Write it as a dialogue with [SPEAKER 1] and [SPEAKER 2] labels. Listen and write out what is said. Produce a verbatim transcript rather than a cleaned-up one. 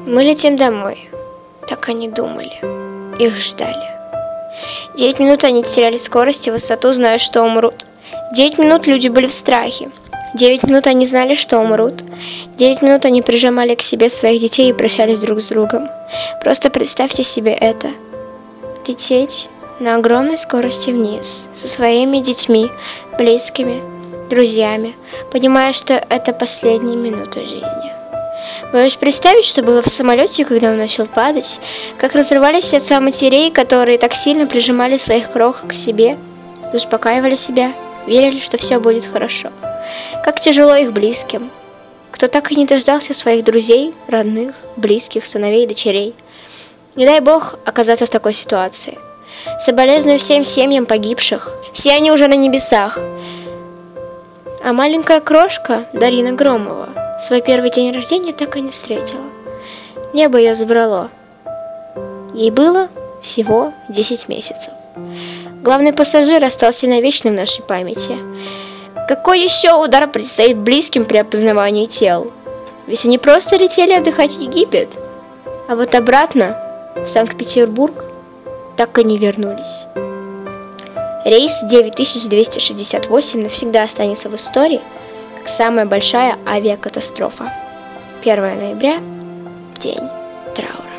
[SPEAKER 1] Мы летим домой. Так они думали. Их ждали. Девять минут они теряли скорость и высоту, зная, что умрут. Девять минут люди были в страхе. Девять минут они знали, что умрут. Девять минут они прижимали к себе своих детей и прощались друг с другом. Просто представьте себе это. Лететь на огромной скорости вниз со своими детьми, близкими, друзьями, понимая, что это последние минуты жизни. Боюсь представить, что было в самолете, когда он начал падать, как разрывались сердца матерей, которые так сильно прижимали своих крохок к себе, и успокаивали себя, верили, что все будет хорошо. Как тяжело их близким, кто так и не дождался своих друзей, родных, близких, сыновей и дочерей. Не дай Бог оказаться в такой ситуации. Соболезную всем семьям погибших, все они уже на небесах. А маленькая крошка Дарина Громова свой первый день рождения так и не встретила. Небо ее забрало. Ей было всего десять месяцев. Главный пассажир остался навечно в нашей памяти. Какой еще удар предстоит близким при опознавании тел? Ведь они просто летели отдыхать в Египет, а вот обратно в Санкт-Петербург так и не вернулись. Рейс девять тысяч двести шестьдесят восемь навсегда останется в истории как самая большая авиакатастрофа. первое ноября – день траура.